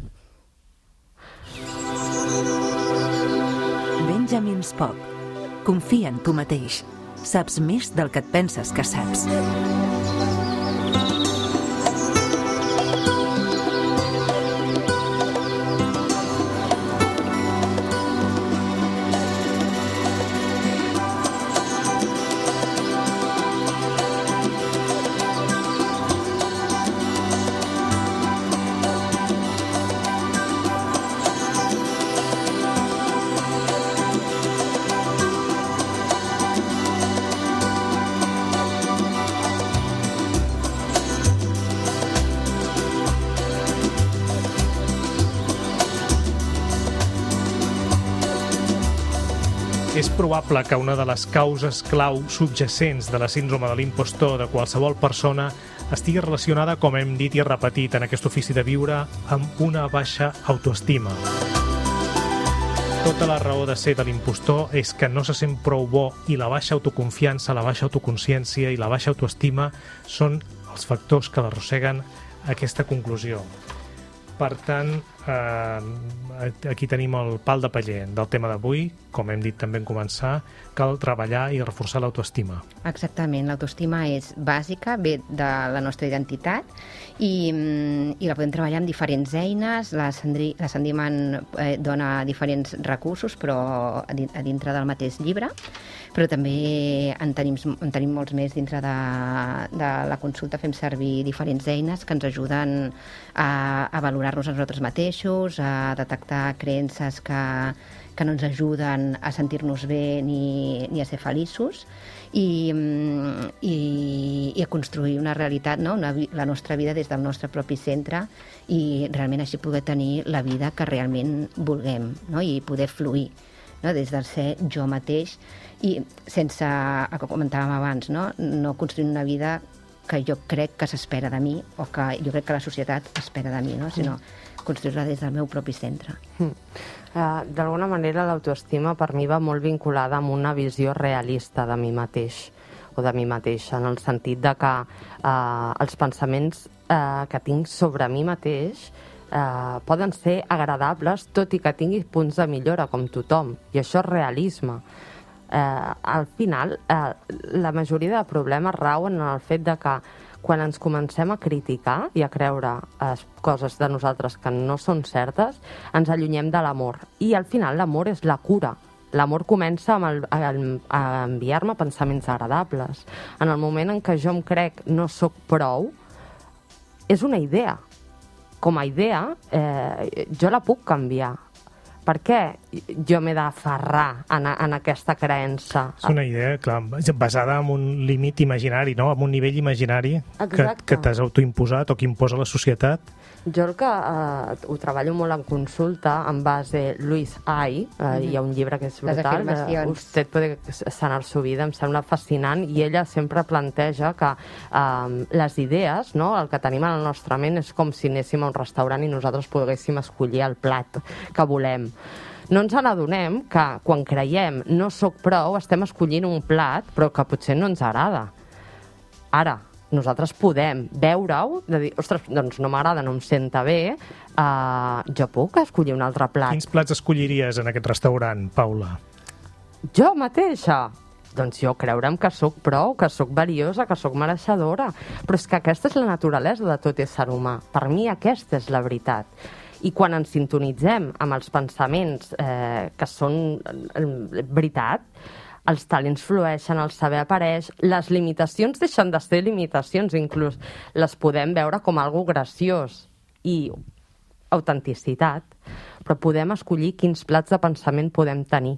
Benjamin Spock. Confia en tu mateix. Saps més del que et penses que saps. És probable que una de les causes clau subjacents de la síndrome de l'impostor de qualsevol persona estigui relacionada, com hem dit i repetit en aquest ofici de viure, amb una baixa autoestima. Tota la raó de ser de l'impostor és que no se sent prou bo i la baixa autoconfiança, la baixa autoconsciència i la baixa autoestima són els factors que l'arrosseguen a aquesta conclusió. Per tant, eh, aquí tenim el pal de paller del tema d'avui. Com hem dit també en començar, cal treballar i reforçar l'autoestima. Exactament, l'autoestima és bàsica, ve de la nostra identitat i, i la podem treballar amb diferents eines. La, Sandri, la Sandiman eh, dona diferents recursos, però a dintre del mateix llibre, però també en tenim, en tenim molts més dintre de, de la consulta. Fem servir diferents eines que ens ajuden a, a valorar-nos a nosaltres mateixos, a detectar creences que, que no ens ajuden a sentir-nos bé ni, ni a ser feliços i, i, i a construir una realitat, no? una, la nostra vida des del nostre propi centre i realment així poder tenir la vida que realment vulguem, no? I poder fluir, no? Des del ser jo mateix i sense, el que comentàvem abans, no? No construir una vida que jo crec que s'espera de mi o que jo crec que la societat espera de mi, no? Sinó construir-la des del meu propi centre. Mm. Uh, D'alguna manera l'autoestima per mi va molt vinculada amb una visió realista de mi mateix o de mi mateixa, en el sentit de que uh, els pensaments uh, que tinc sobre mi mateix uh, poden ser agradables, tot i que tingui punts de millora com tothom, i això és realisme. Uh, al final, uh, la majoria de problemes rauen en el fet de que quan ens comencem a criticar i a creure uh, coses de nosaltres que no són certes, ens allunyem de l'amor. I al final l'amor és la cura. L'amor comença amb el, a, a enviar-me pensaments agradables. En el moment en què jo em crec no sóc prou, és una idea. Com a idea, eh, jo la puc canviar. Per què jo m'he d'aferrar en, en aquesta creença? És una idea, clar, basada en un límit imaginari, no? En un nivell imaginari que, que t'has autoimposat o que imposa la societat. Jo el que eh, ho treballo molt en consulta en base Louise Hay, eh, mm-hmm. hi ha un llibre que és brutal, Les afirmacions. eh, Usted puede sanar su vida, em sembla fascinant, i ella sempre planteja que eh, les idees, no, el que tenim en la nostra ment és com si anéssim a un restaurant i nosaltres poguéssim escollir el plat que volem. No ens n'adonem que quan creiem no sóc prou, estem escollint un plat però que potser no ens agrada. Ara, nosaltres podem veure-ho, de dir, ostres, doncs no m'agrada, no em senta bé, uh, jo puc escollir un altre plat. Quins plats escolliries en aquest restaurant, Paula? Jo mateixa? Doncs jo creure'm que sóc prou, que sóc valiosa, que sóc mereixedora. Però és que aquesta és la naturalesa de tot ésser humà. Per mi aquesta és la veritat. I quan ens sintonitzem amb els pensaments eh, que són eh, veritat, els talents flueixen, el saber apareix, les limitacions deixen de ser limitacions, inclús les podem veure com algo graciós i autenticitat, però podem escollir quins plats de pensament podem tenir.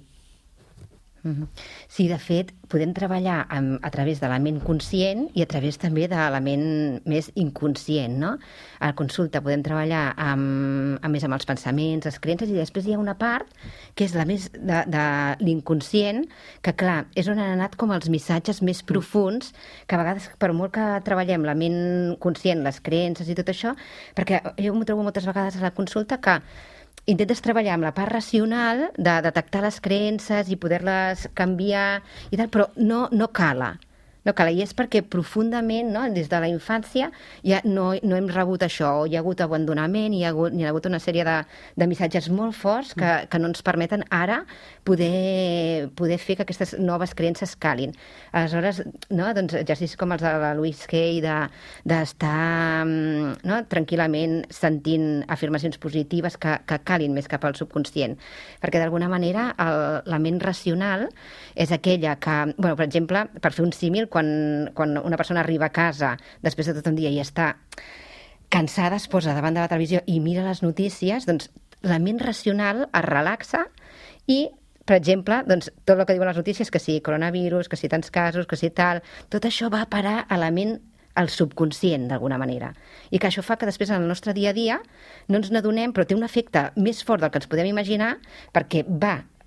Sí, de fet, podem treballar amb, a través de la ment conscient i a través també de la ment més inconscient, no? A la consulta podem treballar amb, amb més amb els pensaments, les creences, i després hi ha una part que és la més de, de l'inconscient, que clar, és on han anat com els missatges més profuns, que a vegades, per molt que treballem la ment conscient, les creences i tot això, perquè jo m'ho trobo moltes vegades a la consulta que intentes treballar amb la part racional de detectar les creences i poder-les canviar i tal, però no, no cala. No cala, i és perquè profundament, no, des de la infància, ja no, no hem rebut això, hi ha hagut abandonament, hi ha hagut, hi ha hagut una sèrie de, de missatges molt forts que, que no ens permeten ara poder, poder fer que aquestes noves creences calin. Aleshores, no, doncs, exercicis com els de la Louise Hay, d'estar de, no, tranquil·lament sentint afirmacions positives que, que calin més cap al subconscient. Perquè d'alguna manera el, la ment racional és aquella que, bueno, per exemple, per fer un símil, Quan, quan una persona arriba a casa després de tot un dia i està cansada, es posa davant de la televisió i mira les notícies, doncs la ment racional es relaxa i, per exemple, doncs, tot el que diuen les notícies, que si coronavirus, que si tants casos, que si tal, tot això va a parar a la ment, al subconscient, d'alguna manera. I que això fa que després en el nostre dia a dia no ens n'adonem, però té un efecte més fort del que ens podem imaginar, perquè va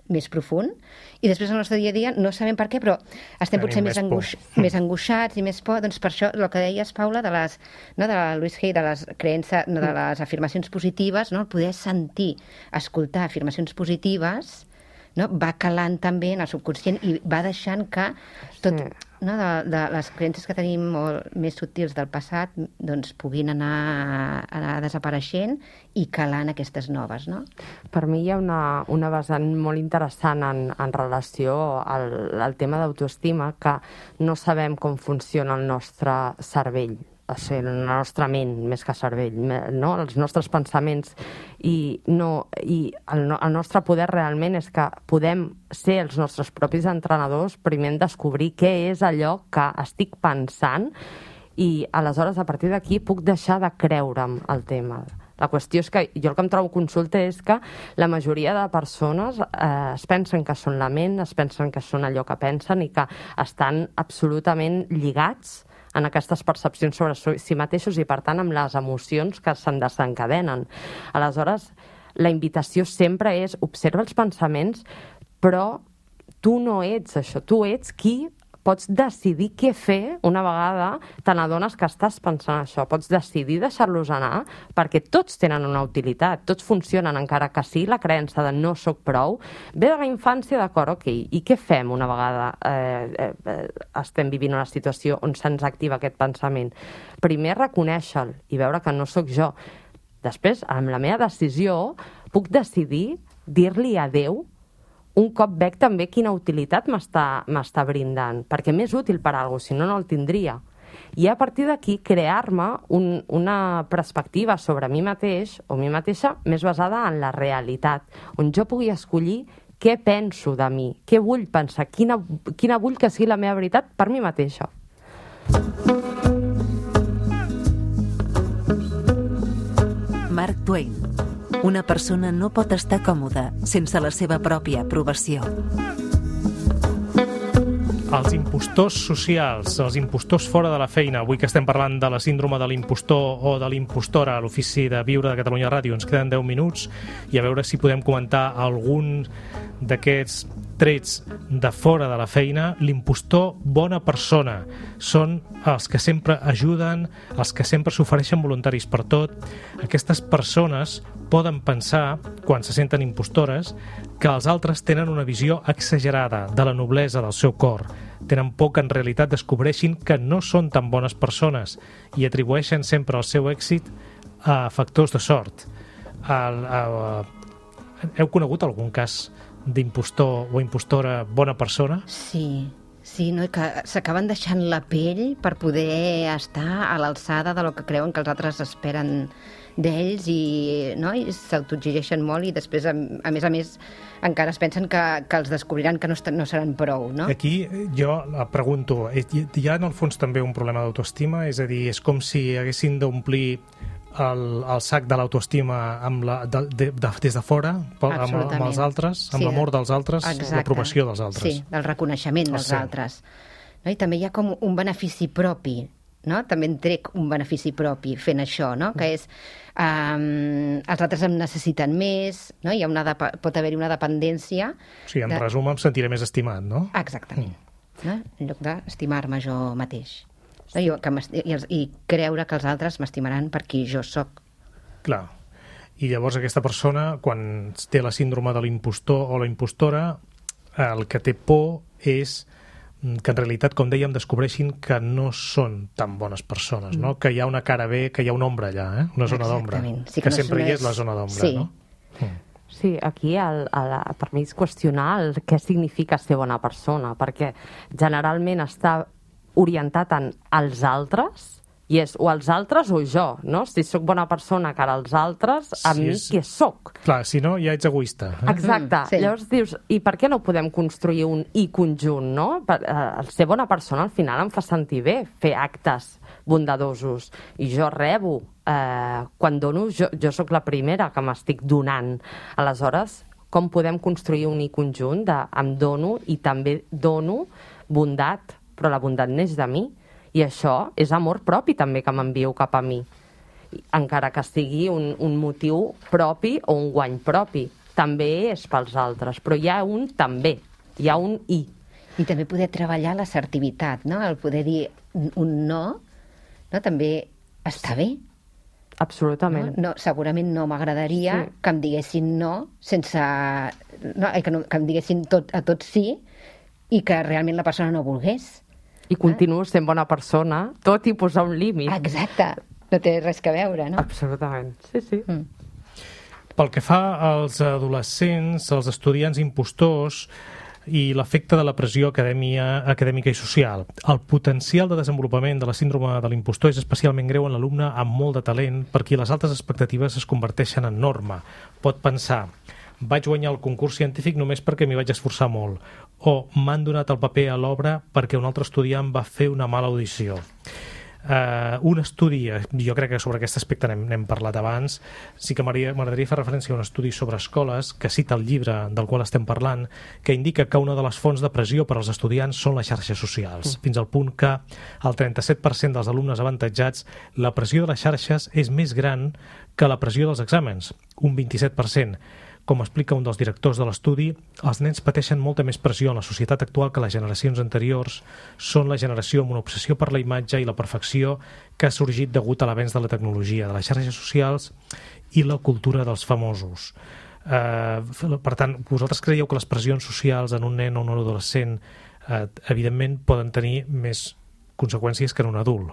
més profund, i després al nostre dia a dia no sabem per què, però estem Tenim potser més, més angoix, més angoixats i més por, doncs per això el que deies, Paula, de les, no, de la Louise Hay, de les creences, no, de les afirmacions positives, no, el poder sentir, escoltar afirmacions positives, no, va calant també en el subconscient i va deixant que tot, sí. no, de, de les creences que tenim molt més subtils del passat doncs puguin anar, anar desapareixent i calant aquestes noves, no? Per mi hi ha una, una vessant molt interessant en, en relació al, al tema d'autoestima, que no sabem com funciona el nostre cervell, o sigui, la nostra ment, més que cervell, no? Els nostres pensaments. I, no, i el, el nostre poder realment és que podem ser els nostres propis entrenadors, primer en descobrir què és allò que estic pensant, i aleshores a partir d'aquí puc deixar de creure'm el tema. La qüestió és que jo el que em trobo consulta és que la majoria de persones eh, es pensen que són la ment, es pensen que són allò que pensen i que estan absolutament lligats en aquestes percepcions sobre si mateixos i, per tant, amb les emocions que se'n desencadenen. Aleshores, la invitació sempre és observa els pensaments, però tu no ets això, tu ets qui pots decidir què fer una vegada te n'adones que estàs pensant això. Pots decidir deixar-los anar perquè tots tenen una utilitat, tots funcionen, encara que sí la creença de no soc prou. Ve de la infància, d'acord, ok, i què fem una vegada eh, eh, estem vivint una situació on se'ns activa aquest pensament? Primer reconèixer-lo i veure que no sóc jo. Després, amb la meva decisió, puc decidir dir-li adeu un cop veig també quina utilitat m'està m'està brindant, perquè m'és útil per a alguna cosa, si no, no el tindria. I a partir d'aquí crear-me un, una perspectiva sobre mi mateix o mi mateixa més basada en la realitat, on jo pugui escollir què penso de mi, què vull pensar, quina, quina vull que sigui la meva veritat per mi mateixa. Mark Twain. Una persona no pot estar còmoda sense la seva pròpia aprovació. Els impostors socials, els impostors fora de la feina. Avui que estem parlant de la síndrome de l'impostor o de l'impostora a l'Ofici de Viure de Catalunya Ràdio, ens queden deu minuts i a veure si podem comentar algun d'aquests trets de fora de la feina. L'impostor bona persona són els que sempre ajuden, els que sempre s'ofereixen voluntaris per tot. Aquestes persones poden pensar, quan se senten impostores, que els altres tenen una visió exagerada de la noblesa del seu cor. Tenen por que en realitat descobreixin que no són tan bones persones i atribueixen sempre el seu èxit a factors de sort. El, el, heu conegut algun cas d'impostor o impostora bona persona? Sí, sí, no? Que s'acaben deixant la pell per poder estar a l'alçada de lo que creuen que els altres esperen d'ells i, no? I s'autoexigeixen molt i després, a, a més a més, encara es pensen que, que els descobriran que no, no seran prou, no? Aquí jo pregunto, hi ha en el fons també un problema d'autoestima? És a dir, és com si haguessin d'omplir el, el sac de l'autoestima amb la, de, de, de, des de fora, amb, amb els altres, amb sí, l'amor dels altres, l'aprovació dels altres. Sí, del reconeixement dels sí. altres. No? I també hi ha com un benefici propi, no? També en trec un benefici propi fent això, no? Que és um, els altres em necessiten més, no? Hi ha una pot haver-hi una dependència. Sí, en de... resum em sentiré més estimat, no? Exactament, mm. no? En lloc d'estimar-me jo mateix. No? I, que i, I creure que els altres m'estimaran per qui jo sóc. Clar. I llavors aquesta persona, quan té la síndrome de l'impostor o la impostora, el que té por és que en realitat, com dèiem, descobreixin que no són tan bones persones, no? Que hi ha una cara B, que hi ha una ombra allà, eh? Una zona d'ombra. Sí, que, que no sempre hi és la zona d'ombra, sí. no? Mm. Sí, aquí el, el, per mi és qüestionar el, què significa ser bona persona, perquè generalment està orientat en els altres, i és o els altres o jo, no? Si sóc bona persona cara als altres, a sí, mi és... què sóc? Clar, si no, ja ets egoista. Eh? Exacte. Mm, sí. Llavors dius, i per què no podem construir un i conjunt, no? Per, eh, el ser bona persona al final em fa sentir bé, fer actes bondadosos. I jo rebo, eh, quan dono, jo, jo sóc la primera que m'estic donant. Aleshores, com podem construir un i conjunt de em dono i també dono bondat, però la bondat neix de mi. I això és amor propi també que m'envieu cap a mi, encara que sigui un, un motiu propi o un guany propi. també és pels altres, però hi ha un també, hi ha un i. I també poder treballar l'assertivitat, no? El poder dir un no, no? També està bé. Absolutament. No, no, segurament no m'agradaria sí. que em diguessin no sense... No, que, no, que em diguessin tot, a tot sí i que realment la persona no volgués. I continuo sent bona persona, tot i posar un límit. Exacte. No té res que veure, no? Absolutament. Sí, sí. Mm. Pel que fa als adolescents, als estudiants impostors i l'efecte de la pressió acadèmia, acadèmica i social. El potencial de desenvolupament de la síndrome de l'impostor és especialment greu en l'alumne amb molt de talent per qui les altes expectatives es converteixen en norma. Pot pensar, vaig guanyar el concurs científic només perquè m'hi vaig esforçar molt, o m'han donat el paper a l'obra perquè un altre estudiant va fer una mala audició. Uh, un estudi, jo crec que sobre aquest aspecte n'hem, n'hem parlat abans, sí que m'agradaria fer referència a un estudi sobre escoles que cita el llibre del qual estem parlant, que indica que una de les fonts de pressió per als estudiants són les xarxes socials, mm. fins al punt que el trenta-set per cent dels alumnes avantatjats, la pressió de les xarxes és més gran que la pressió dels exàmens, un vint-i-set per cent. Com explica un dels directors de l'estudi, els nens pateixen molta més pressió en la societat actual que les generacions anteriors. Són la generació amb una obsessió per la imatge i la perfecció que ha sorgit degut a l'avenç de la tecnologia, de les xarxes socials i la cultura dels famosos. Uh, per tant, vosaltres creieu que les pressions socials en un nen o un adolescent uh, evidentment poden tenir més conseqüències que en un adult?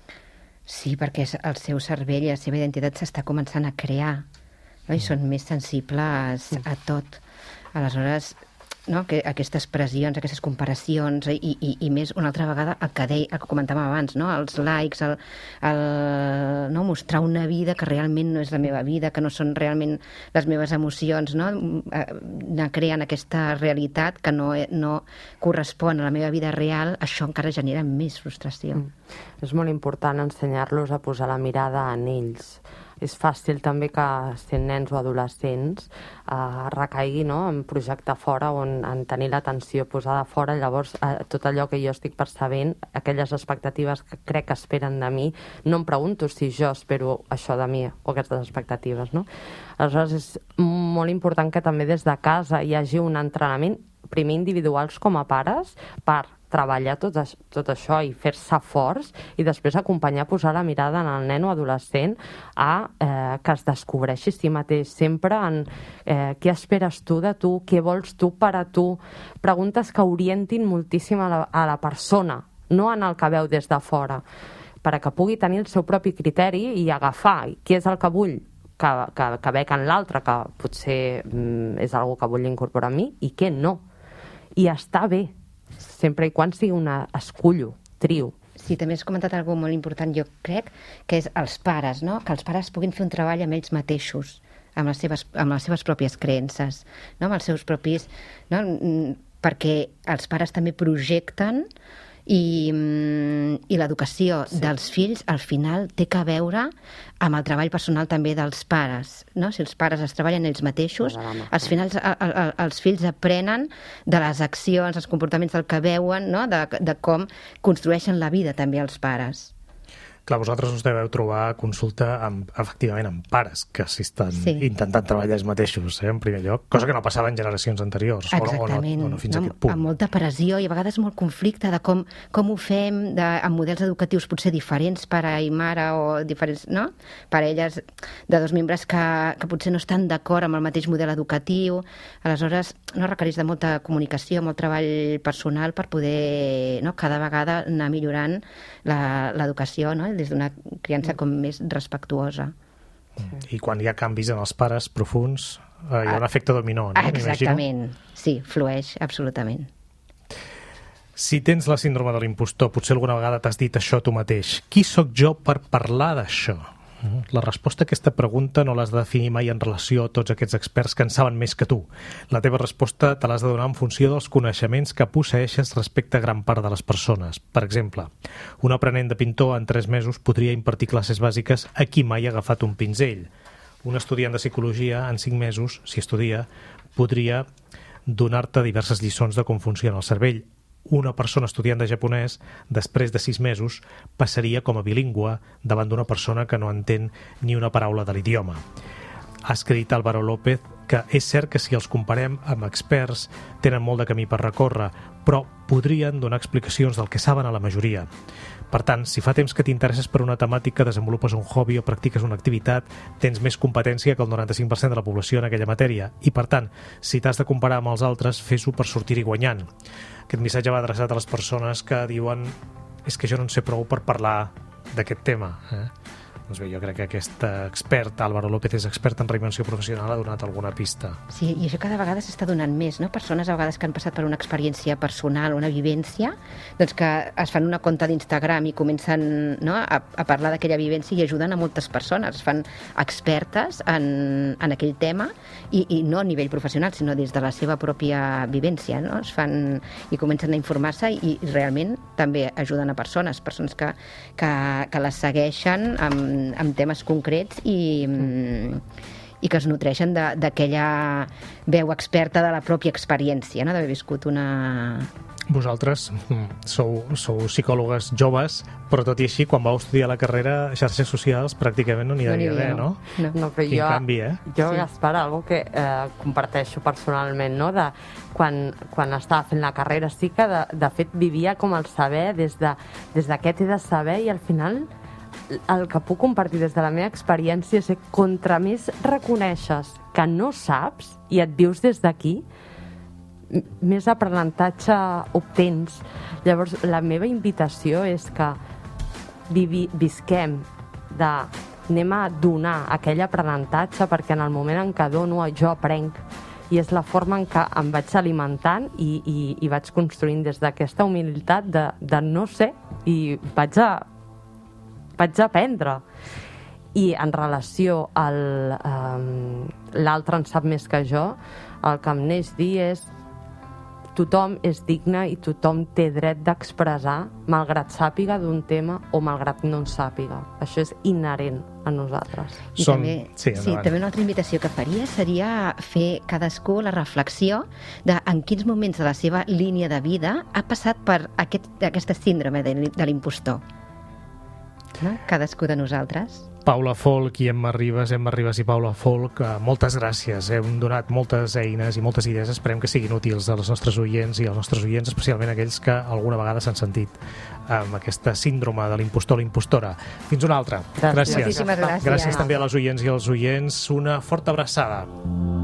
Sí, perquè el seu cervell i la seva identitat s'està començant a crear. No? I són més sensibles a tot. Aleshores, no? que aquestes pressions, aquestes comparacions i, i, i més, una altra vegada, el que, deia, el que comentàvem abans, no? Els likes, el, el, no? mostrar una vida que realment no és la meva vida, que no són realment les meves emocions, no? Anar creant aquesta realitat que no, no correspon a la meva vida real, això encara genera més frustració. Mm. És molt important ensenyar-los a posar la mirada en ells. És fàcil també que, sent nens o adolescents, eh, recaigui no? en projectar fora o en, en tenir l'atenció posada fora. Llavors, eh, tot allò que jo estic percebent, aquelles expectatives que crec que esperen de mi, no em pregunto si jo espero això de mi o aquestes expectatives. No? Aleshores, és molt important que també des de casa hi hagi un entrenament, primer individuals com a pares, per treballar tot, això, tot això i fer-se forts i després acompanyar, posar la mirada en el nen o adolescent a eh, que es descobreixi si mateix, sempre en eh, què esperes tu de tu, què vols tu per a tu, preguntes que orientin moltíssim a la, a la persona, no en el que veu des de fora, perquè pugui tenir el seu propi criteri i agafar què és el que vull que, que, que veig en l'altre, que potser mm, és algo que vull incorporar a mi i què no, i està bé, sempre i quan sigui una escullo, trio. Sí, també has comentat alguna molt important, jo crec, que és els pares, no? Que els pares puguin fer un treball amb ells mateixos, amb les seves, amb les seves pròpies creences, no? Amb els seus propis... No? Perquè els pares també projecten i, i l'educació sí. dels fills al final té que veure amb el treball personal també dels pares, no? Si els pares es treballen ells mateixos, als finals el, el, els fills aprenen de les accions, els comportaments del que veuen, no? de, de com construeixen la vida també els pares. Clar, vosaltres us deveu trobar consulta amb, efectivament amb pares que s'hi estan sí. intentant treballar ells mateixos, eh, en primer lloc, cosa que no passava en generacions anteriors. Exactament, o no, o no fins no, a aquest punt. Amb molta pressió i a vegades molt conflicte de com, com ho fem de, amb models educatius potser diferents, pare i mare, o diferents, no? Parelles de dos membres que, que potser no estan d'acord amb el mateix model educatiu. Aleshores, no requereix de molta comunicació, molt treball personal per poder, no, cada vegada anar millorant l'educació, no? Des d'una criança com més respectuosa. I quan hi ha canvis en els pares profuns, eh, hi ha un efecte dominó, no? Exactament, sí, flueix, absolutament. Si tens la síndrome de l'impostor, potser alguna vegada t'has dit això tu mateix. Qui sóc jo per parlar d'això? La resposta a aquesta pregunta no l'has de definir mai en relació a tots aquests experts que en saben més que tu. La teva resposta te l'has de donar en funció dels coneixements que posseeixes respecte a gran part de les persones. Per exemple, un aprenent de pintor en tres mesos podria impartir classes bàsiques a qui mai ha agafat un pinzell. Un estudiant de psicologia en cinc mesos, si estudia, podria donar-te diverses lliçons de com funciona el cervell. Una persona estudiant de japonès, després de sis mesos, passaria com a bilingüe davant d'una persona que no entén ni una paraula de l'idioma. ha escrit Álvaro López que és cert que si els comparem amb experts tenen molt de camí per recórrer, però podrien donar explicacions del que saben a la majoria. Per tant, si fa temps que t'interesses per una temàtica, desenvolupes un hobby o practiques una activitat, tens més competència que el noranta-cinc per cent de la població en aquella matèria. I, per tant, si t'has de comparar amb els altres, fes-ho per sortir-hi guanyant. Aquest missatge va adreçat a les persones que diuen és que jo no en sé prou per parlar d'aquest tema. Eh? Doncs bé, jo crec que aquest expert, Álvaro López, és expert en reinvenció professional, ha donat alguna pista. Sí, i això cada vegada s'està donant més, no? Persones a vegades que han passat per una experiència personal, una vivència, doncs que es fan una compte d'Instagram i comencen, no, a, a parlar d'aquella vivència i ajuden a moltes persones, es fan expertes en, en aquell tema i, i no a nivell professional, sinó des de la seva pròpia vivència, no? Es fan i comencen a informar-se i, i realment també ajuden a persones, persones que, que, que les segueixen amb amb temes concrets i, i que es nutreixen d'aquella veu experta de la pròpia experiència, no? D'haver viscut una... Vosaltres sou, sou psicòlogues joves, però tot i així, quan vau estudiar la carrera, xarxes socials pràcticament no n'hi havia d'haver, no? No, no però Quin jo, canvi, eh? Jo, Sí. Gaspar, algo que eh, comparteixo personalment, no? De, quan, quan estava fent la carrera sí que, de, de fet, vivia com el saber des de, des de què t'he de saber i al final el que puc compartir des de la meva experiència és que contra més reconeixes que no saps i et vius des d'aquí, més aprenentatge obtens. Llavors, la meva invitació és que vivi, visquem de anem a donar aquell aprenentatge perquè en el moment en què dono jo aprenc i és la forma en què em vaig alimentant i, i, i vaig construint des d'aquesta humilitat de, de no sé i vaig a vaig a aprendre. I en relació al um, l'altre en sap més que jo, el que em neix dir és tothom és digne i tothom té dret d'expressar malgrat sàpiga d'un tema o malgrat no en sàpiga. Això és inherent a nosaltres. I Som... també, Sí, sí, endavant. també una altra invitació que faria seria fer cadascú la reflexió de en quins moments de la seva línia de vida ha passat per aquest, aquesta síndrome de, de l'impostor. No? Cadascú de nosaltres. Paula Folk i Emma Ribas, Emma Ribas i Paula Folk, eh, moltes gràcies. Hem donat moltes eines i moltes idees. Esperem que siguin útils als nostres oients i als nostres oients, especialment aquells que alguna vegada s'han sentit amb aquesta síndrome de l'impostor o l'impostora. Fins una altra. Gràcies. Gràcies. Moltíssimes gràcies. Gràcies també a les oients i als oients. Una forta abraçada.